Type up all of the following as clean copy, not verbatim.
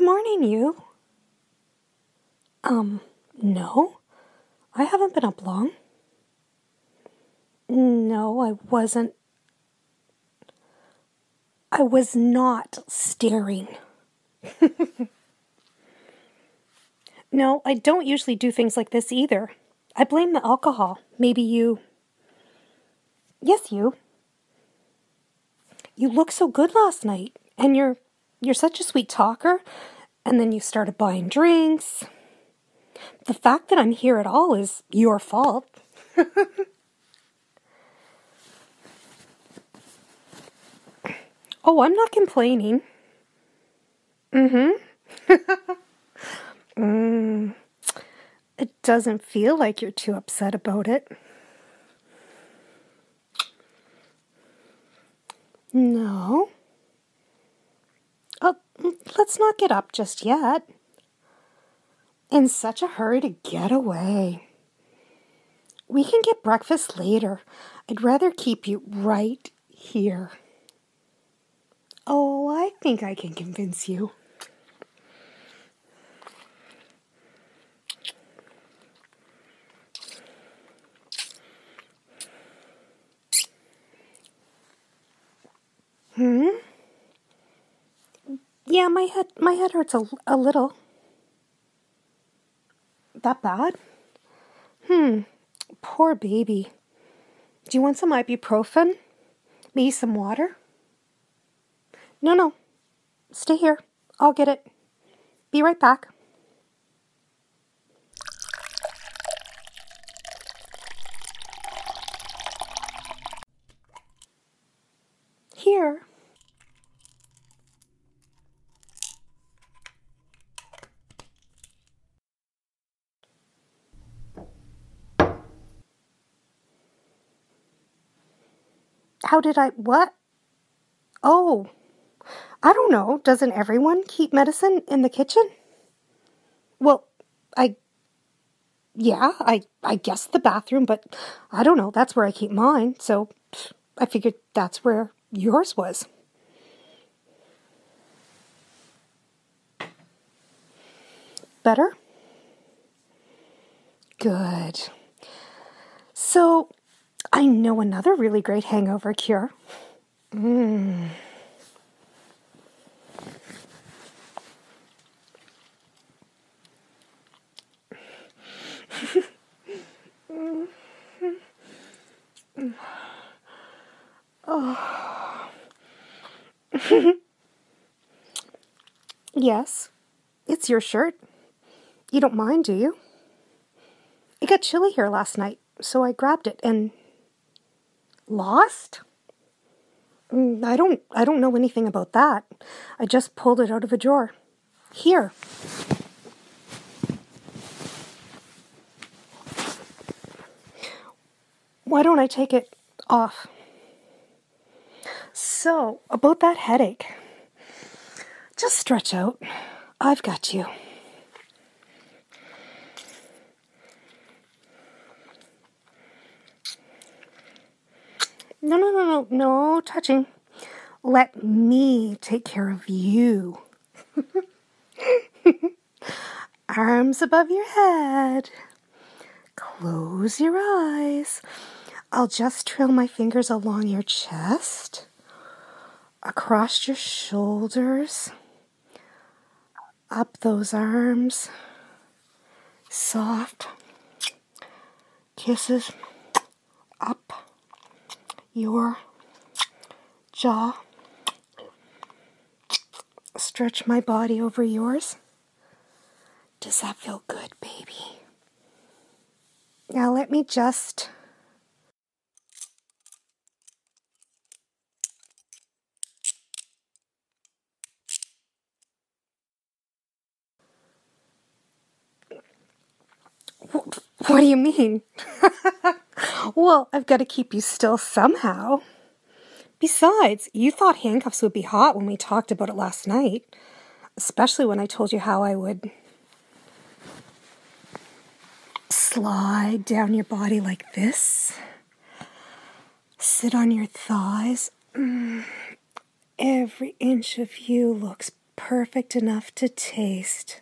morning, you. No. I haven't been up long. No, I wasn't. I was not staring. No, I don't usually do things like this either. I blame the alcohol. Maybe you... Yes, you. You looked so good last night, and you're such a sweet talker, and then you started buying drinks. The fact that I'm here at all is your fault. Oh, I'm not complaining. It doesn't feel like you're too upset about it. No. Oh, let's not get up just yet. In such a hurry to get away. We can get breakfast later. I'd rather keep you right here. Oh, I think I can convince you. Yeah, my head hurts a little. That bad? Poor baby. Do you want some ibuprofen? Maybe some water? No. Stay here. I'll get it. Be right back. Here. How did I... What? Oh, I don't know. Doesn't everyone keep medicine in the kitchen? Well, I guess the bathroom, but I don't know. That's where I keep mine. So I figured that's where yours was. Better? Good. So I know another really great hangover cure. Yes, it's your shirt. You don't mind, do you? It got chilly here last night, so I grabbed it and... Lost? I don't know anything about that. I just pulled it out of a drawer. Here. Why don't I take it off? So, about that headache. Just stretch out. I've got you. No touching. Let me take care of you. Arms above your head. Close your eyes. I'll just trail my fingers along your chest, across your shoulders, up those arms. Soft kisses up your jaw. Stretch my body over yours. Does that feel good, baby? Now let me just... What do you mean? Well, I've got to keep you still somehow. Besides, you thought handcuffs would be hot when we talked about it last night. Especially when I told you how I would slide down your body like this. Sit on your thighs. Every inch of you looks perfect enough to taste.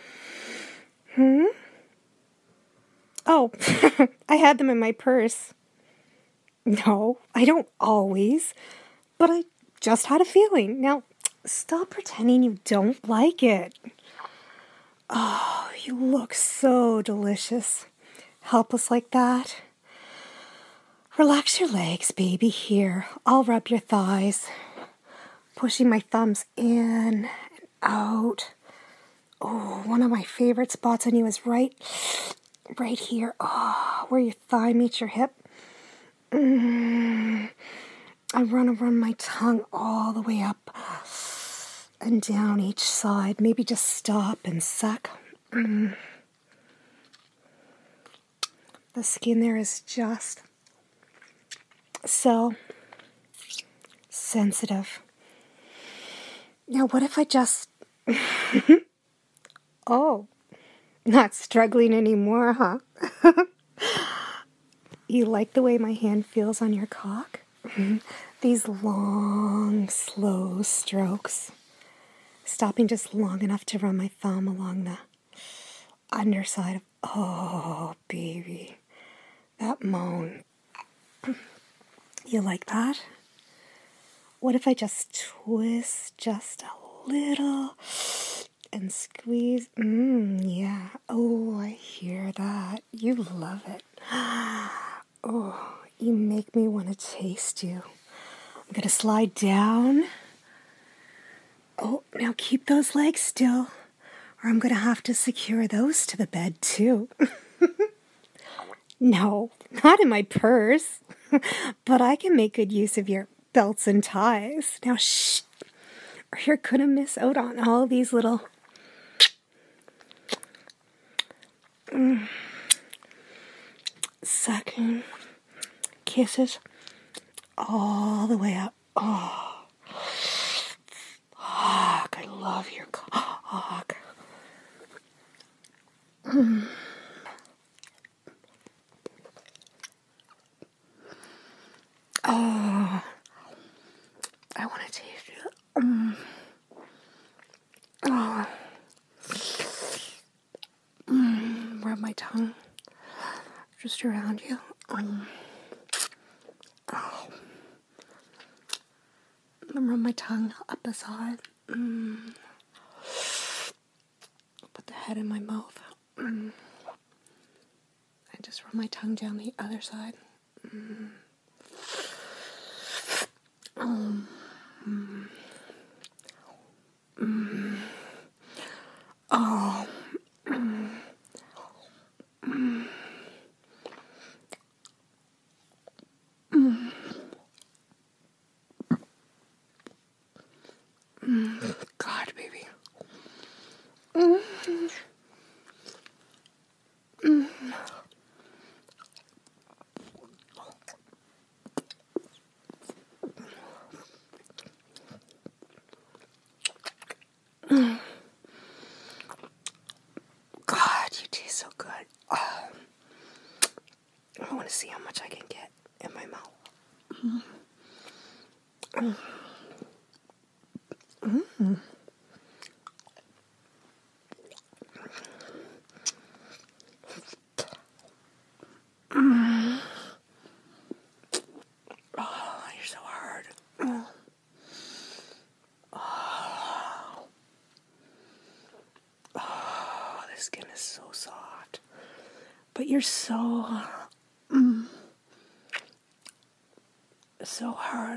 Oh, I had them in my purse. No, I don't always, but I just had a feeling. Now, stop pretending you don't like it. Oh, you look so delicious. Helpless like that. Relax your legs, baby. Here, I'll rub your thighs. Pushing my thumbs in and out. Oh, one of my favorite spots on you is right here. Oh, where your thigh meets your hip. I run my tongue all the way up and down each side. Maybe just stop and suck. The skin there is just so sensitive. Now, what if I just... Oh, not struggling anymore, huh? You like the way my hand feels on your cock? These long, slow strokes. Stopping just long enough to run my thumb along the underside of... Oh, baby. That moan. You like that? What if I just twist just a little and squeeze? Yeah. Oh, I hear that. You love it. Oh, you make me want to taste you. I'm going to slide down. Oh, now keep those legs still, or I'm going to have to secure those to the bed too. No, not in my purse. But I can make good use of your belts and ties. Now, shh, or you're going to miss out on all these little... sucking kisses all the way up. Oh, fuck, I love your cock. Oh, I want to taste it. Oh. Rub my tongue just around you. Oh. Rub my tongue up the side. Put the head in my mouth. And just rub my tongue down the other side. Oh. God, baby. God, you taste so good. Oh. I want to see how much I can get in my mouth. Oh, you're so hard. Oh, this skin is so soft. But you're so... so hard.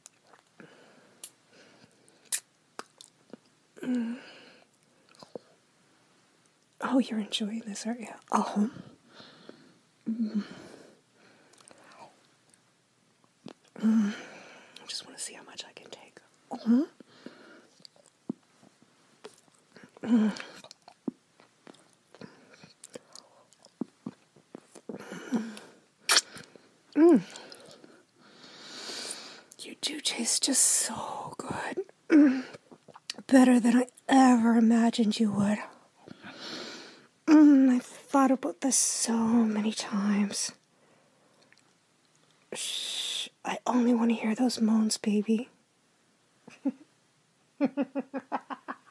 Oh, you're enjoying this, aren't you? Oh. I just want to see how much I can take. You do taste just so good. Better than I ever imagined you would. I've thought about this so many times. Shh, I only want to hear those moans, baby.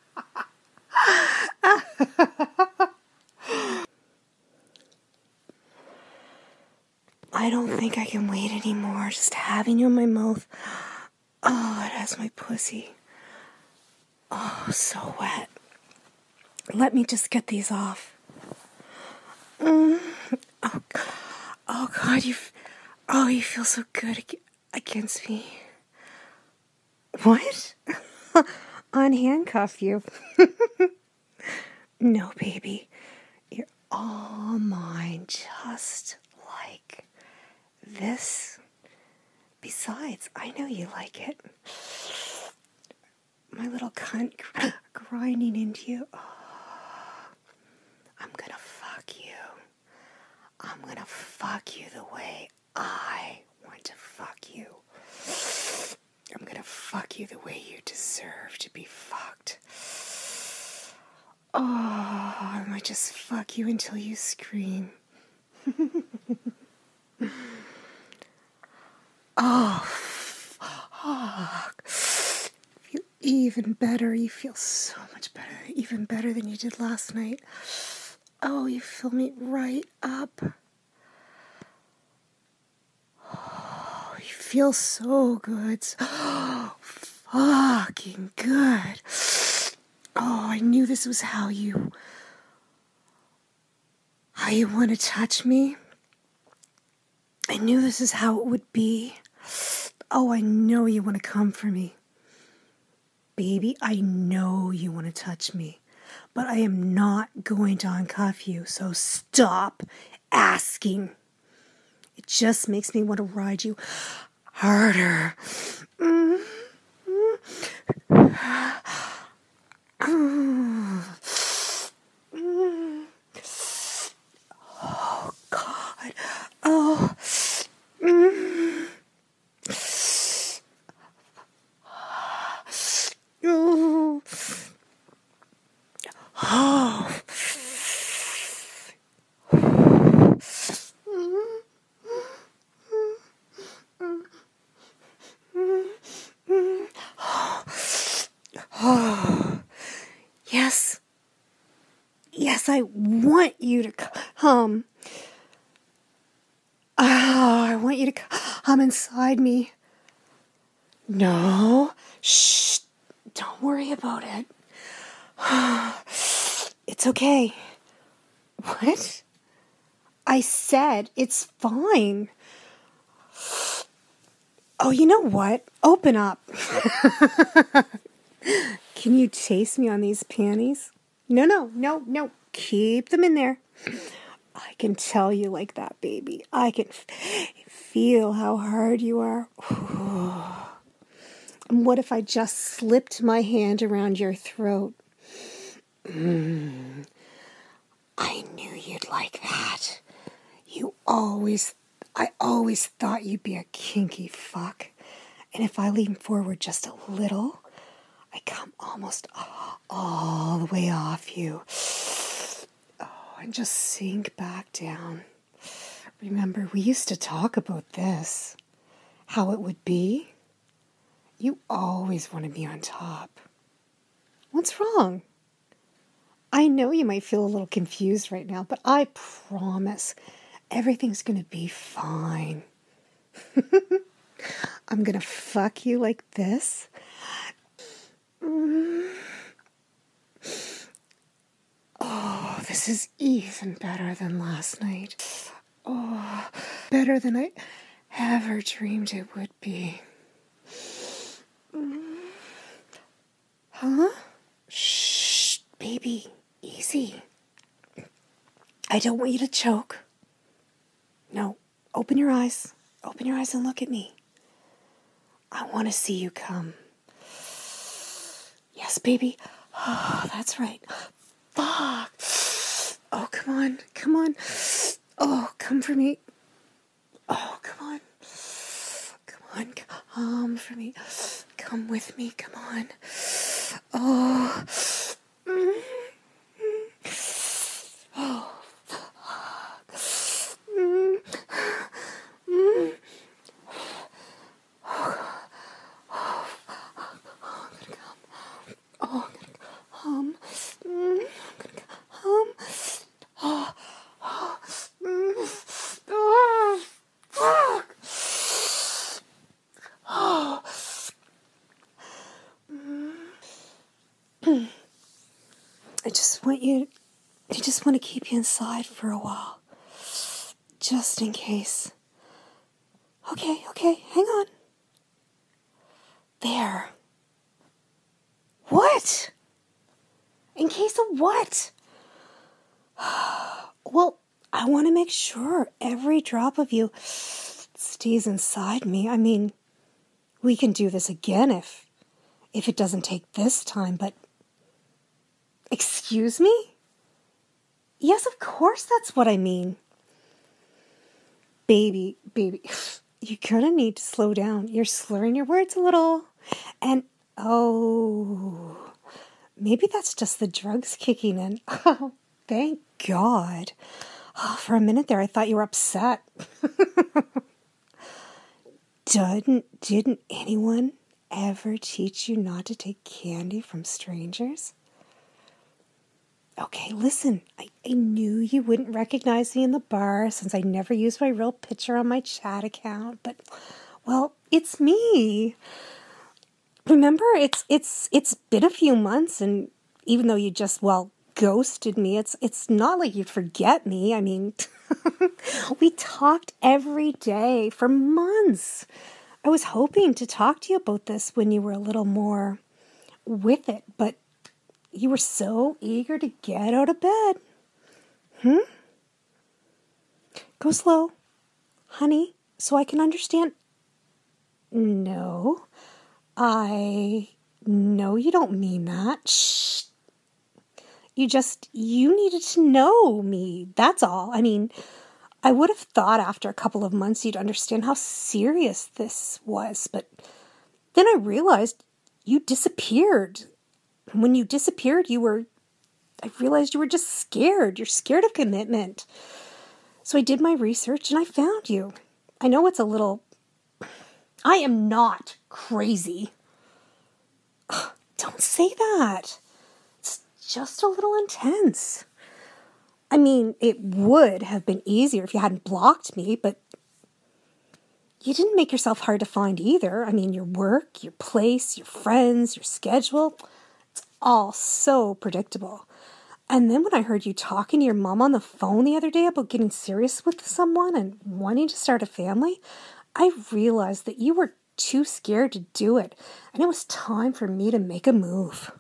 I don't think I can wait anymore. Just having you in my mouth. Oh, it has my pussy. Oh, so wet. Let me just get these off. Oh, oh God, you feel so good against me. What? Unhandcuff you. No, baby. You're all mine, just like this. Besides, I know you like it. My little cunt grinding into you. Oh, I'm gonna fuck you. I'm gonna fuck you the way I want to fuck you. I'm gonna fuck you the way you deserve to be fucked. Oh, I might just fuck you until you scream. Oh, fuck. Feel even better. You feel so much better. Even better than you did last night. Oh, you fill me right up. Oh, you feel so good. Oh, fucking good. Oh, I knew this was how you want to touch me. I knew this is how it would be. Oh, I know you want to come for me. Baby, I know you want to touch me. But I am not going to uncuff you, so stop asking. It just makes me want to ride you harder. Oh, God. Oh. Oh. Oh. Oh. Yes. Yes, I want you to come. Oh, I want you to come inside me. No. Shh. Don't worry about it. It's okay. What? I said it's fine. Oh, you know what? Open up. Can you chase me on these panties? No. Keep them in there. I can tell you like that, baby. I can feel how hard you are. And what if I just slipped my hand around your throat? I knew you'd like that. I always thought you'd be a kinky fuck. And if I lean forward just a little, I come almost all the way off you. Oh, and just sink back down. Remember, we used to talk about this. How it would be. You always want to be on top. What's wrong? I know you might feel a little confused right now, but I promise everything's going to be fine. I'm going to fuck you like this. Oh, this is even better than last night. Oh, better than I ever dreamed it would be. Huh? Shh, baby, easy. I don't want you to choke. No, open your eyes. Open your eyes and look at me. I want to see you come. Yes, baby. Oh, that's right. Fuck. Oh, come on. Oh, come for me. Oh, come on, come for me. Come with me, come on. Oh. Oh. I'm gonna come. I just want you, I just want to keep you inside for a while. Just in case. Okay, hang on. There. What? In case of what? Well, I want to make sure every drop of you stays inside me. I mean, we can do this again if it doesn't take this time, but... Excuse me? Yes, of course that's what I mean. Baby, you're gonna need to slow down. You're slurring your words a little. And, oh, maybe that's just the drugs kicking in. Oh, thank God. Oh, for a minute there, I thought you were upset. Didn't anyone ever teach you not to take candy from strangers? Okay, listen, I knew you wouldn't recognize me in the bar since I never used my real picture on my chat account, but, well, it's me. Remember, it's been a few months, and even though you just, well, ghosted me, it's not like you'd forget me. I mean, we talked every day for months. I was hoping to talk to you about this when you were a little more with it, but you were so eager to get out of bed. Go slow, honey, so I can understand. No, I know you don't mean that. Shh. You needed to know me, that's all. I mean, I would have thought after a couple of months you'd understand how serious this was, but then I realized you disappeared. When you disappeared, I realized you were just scared. You're scared of commitment. So I did my research and I found you. I know it's a little... I am not crazy. Don't say that. It's just a little intense. I mean, it would have been easier if you hadn't blocked me, but you didn't make yourself hard to find either. I mean, your work, your place, your friends, your schedule... all so predictable. And then when I heard you talking to your mom on the phone the other day about getting serious with someone and wanting to start a family, I realized that you were too scared to do it, and it was time for me to make a move.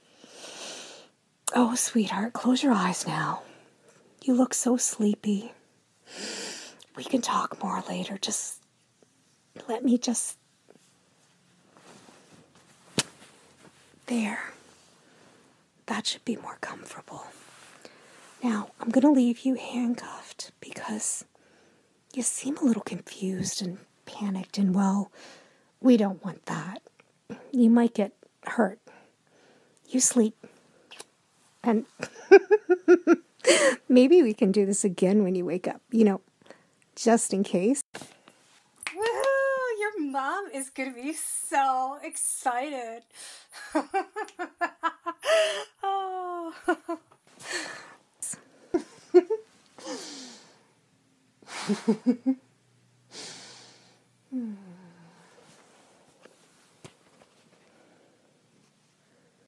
Oh, sweetheart, close your eyes now. You look so sleepy. We can talk more later. Just let me just... There. That should be more comfortable. Now, I'm going to leave you handcuffed because you seem a little confused and panicked, and, well, we don't want that. You might get hurt. You sleep. And maybe we can do this again when you wake up, just in case. Woohoo! Your mom is going to be so excited. Oh.